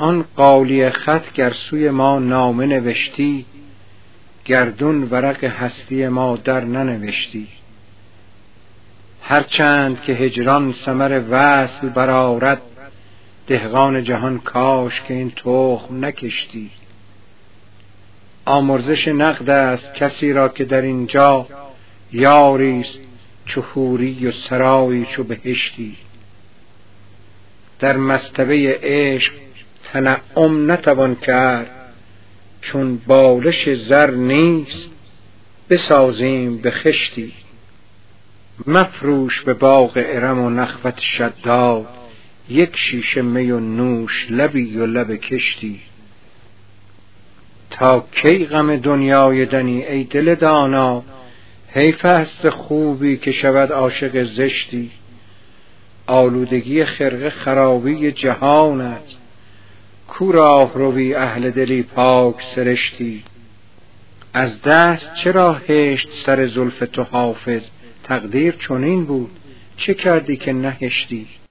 آن قالی خط گر سوی ما نامه نوشتی، گردون ورق هستی ما در ننوشتی. هرچند که هجران ثمر وصل برآورد، دهقان جهان کاش که این تخم نکشتی. آمرزش نقد است کسی را که در اینجا یاریست چو حوری و سرایی چو بهشتی. در مصطبه عشق تنعم نتوان کرد، چون بالش زر نیست بسازیم به خشتی. مفروش به باغ ارم و نخوت شداد، یک شیشه می و نوش لبی و لب کشتی. تا کی غم دنیای دنی ای دل دانا، حیف است خوبی که شود عاشق زشتی. آلودگی خرقه خرابی جهان است، کو راه روی اهل دلی پاک سرشتی. از دست چرا هشت سر زلف تو حافظ، تقدیر چنین بود چه کردی که نهشتی.